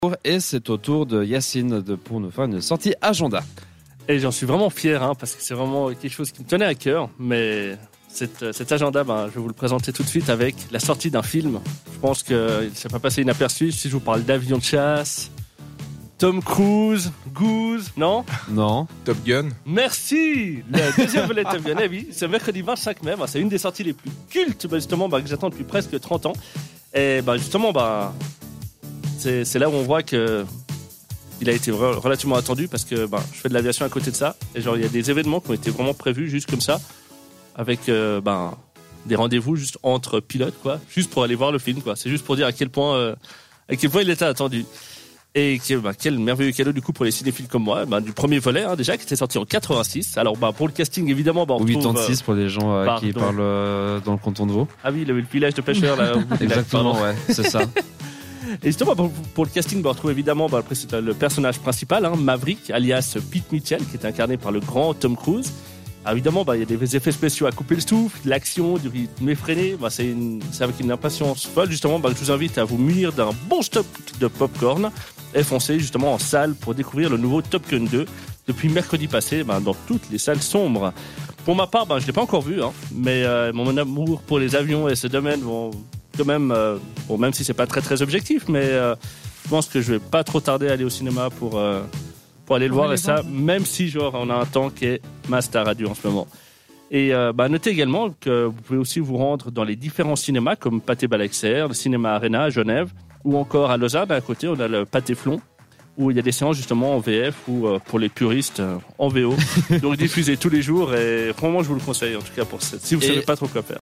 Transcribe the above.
Et c'est au tour de Yacine pour nous faire une sortie agenda. Et j'en suis vraiment fier, parce que c'est vraiment quelque chose qui me tenait à cœur. Mais cet agenda, je vais vous le présenter tout de suite avec la sortie d'un film. Je pense qu'il ne s'est pas passé inaperçu si je vous parle d'avion de chasse, Tom Cruise, Goose, non ? Non. Top Gun. Merci. Le deuxième volet de Top Gun, oui, c'est mercredi 25 mai. C'est une des sorties les plus cultes, justement, que j'attends depuis presque 30 ans. Et justement, c'est là où on voit que il a été relativement attendu parce que je fais de l'aviation à côté de ça et il y a des événements qui ont été vraiment prévus juste comme ça avec des rendez-vous juste entre pilotes juste pour aller voir le film c'est juste pour dire à quel point il était attendu et quel merveilleux cadeau du coup pour les cinéphiles comme moi du premier volet déjà qui était sorti en 86. Alors pour le casting évidemment on retrouve 86 pour les gens qui parlent dans le canton de Vaud. Ah oui, le village de pêcheurs là. Exactement, ouais, c'est ça. Et justement, pour le casting, on retrouve évidemment le personnage principal, Maverick, alias Pete Mitchell, qui est incarné par le grand Tom Cruise. Alors évidemment, il y a des effets spéciaux à couper le souffle, de l'action, du rythme effréné. C'est avec une impatience folle, justement, que je vous invite à vous munir d'un bon stock de popcorn et foncer justement en salle pour découvrir le nouveau Top Gun 2 depuis mercredi passé dans toutes les salles sombres. Pour ma part, je ne l'ai pas encore vu, mais mon amour pour les avions et ce domaine vont quand même, même si c'est pas très très objectif, mais je pense que je vais pas trop tarder à aller au cinéma pour aller le voir même si on a un temps qui est master radio en ce moment. Et notez également que vous pouvez aussi vous rendre dans les différents cinémas comme Pathé Balaxer, le cinéma Arena à Genève ou encore à Lausanne. À côté, on a le Pathé Flon où il y a des séances justement en VF ou pour les puristes en VO. Donc diffusées tous les jours et vraiment je vous le conseille en tout cas si vous savez pas trop quoi faire.